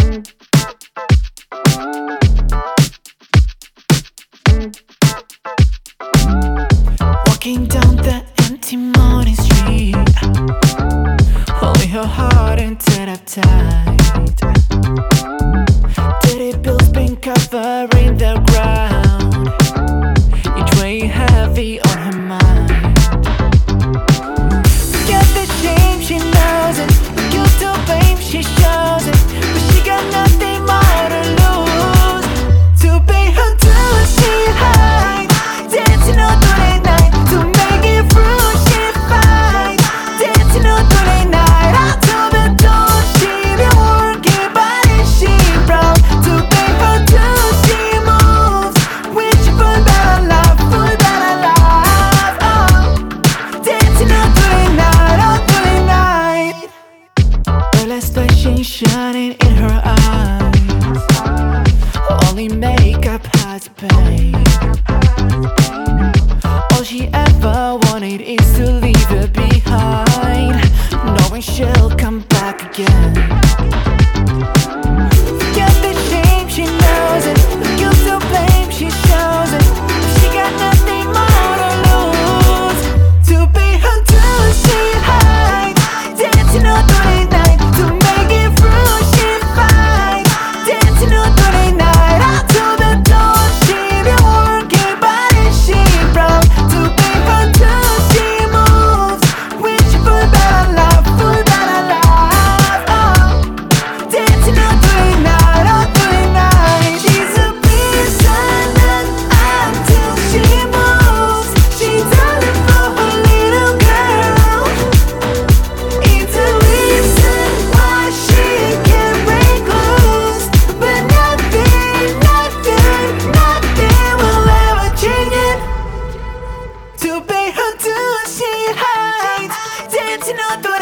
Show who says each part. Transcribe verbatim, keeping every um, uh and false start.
Speaker 1: Walking down the empty morning street, holding her heart and tied up tight. Dirty bills been covering the ground, it's weighing heavy on her mind. Forget the shame, she knows it. The guilt to blame, she shows it. But she got nothing more to lose. To pay her dues, she hides, dancing all through the night. To make it through, she fights, dancing all through the night. Out to the door, she been working, but is she proud? To pay her dues, she moves, wishing for better life, for better life. Oh, dancing all through the night, all through the night. The last light shine shining in her eyes, only makeup has pain. All she ever wanted is to leave her behind, knowing she'll come back again. Forget the shame, she knows it. The guilt to blame, she shows it. She got nothing more to lose. To pay her dues, she hides, dancing all through the night. To make it through, she fights, dancing all through the night. Out to the door, she been working, but is she proud? To pay her dues, she moves, wishing for better life, for better life. Oh, dancing all through the night, all through the night. She's a prisoner until she moves. She's darling for her little girl. It's a reason why she can't break loose. But nothing, nothing, nothing will ever change it. To pay her dues, she hides, dancing all through